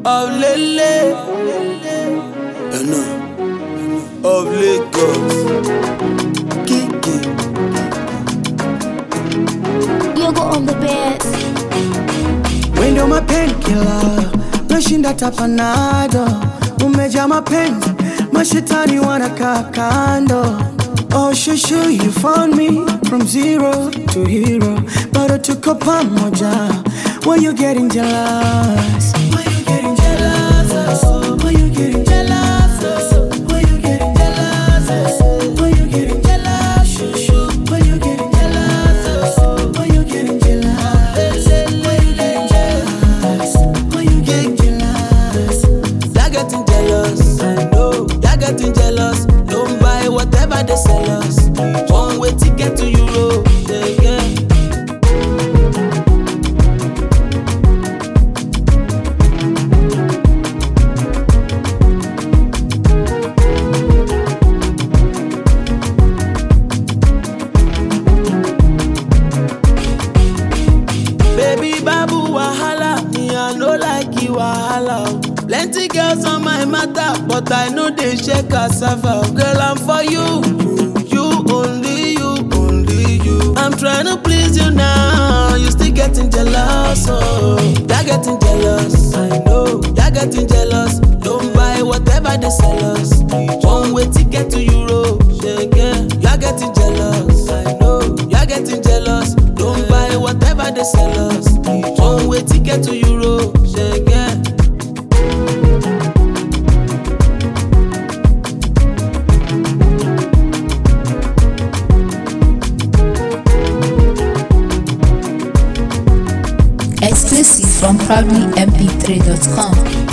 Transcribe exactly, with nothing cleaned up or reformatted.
of Lele, and no, of Lagos, Kiki. You go on the bed. When you're my painkiller, nashinda tapanado. Umeja mapenzi, mashetani wanaka kando. Oh shushu, you found me from zero to hero. Bado tuko pamoja. Why you getting jealous? Why you getting jealous? Why you getting jealous? Why you getting jealous? Why you getting jealous? Shushu, why you getting jealous? Why you getting jealous? Why you getting jealous? Why you getting jealous? They're getting jealous, I know. They're getting jealous. Don't buy whatever they sell us. One way ticket to Europe, yeah, yeah. Baby babu wahala, me I no like you wahala. Plenty girls on my matter, but I know they shake cassava. Girl, I'm for you, you only you, only you. I'm trying to please you now, you still getting jealous. Oh, they're getting jealous, I know. They're getting jealous. Don't buy whatever they sell us. One way ticket to Europe, yeah, yeah. You're getting jealous, I know. You're getting jealous. Don't buy whatever they sell us. One way ticket to Europe, yeah, yeah. Exclusive from proudly m p three dot com.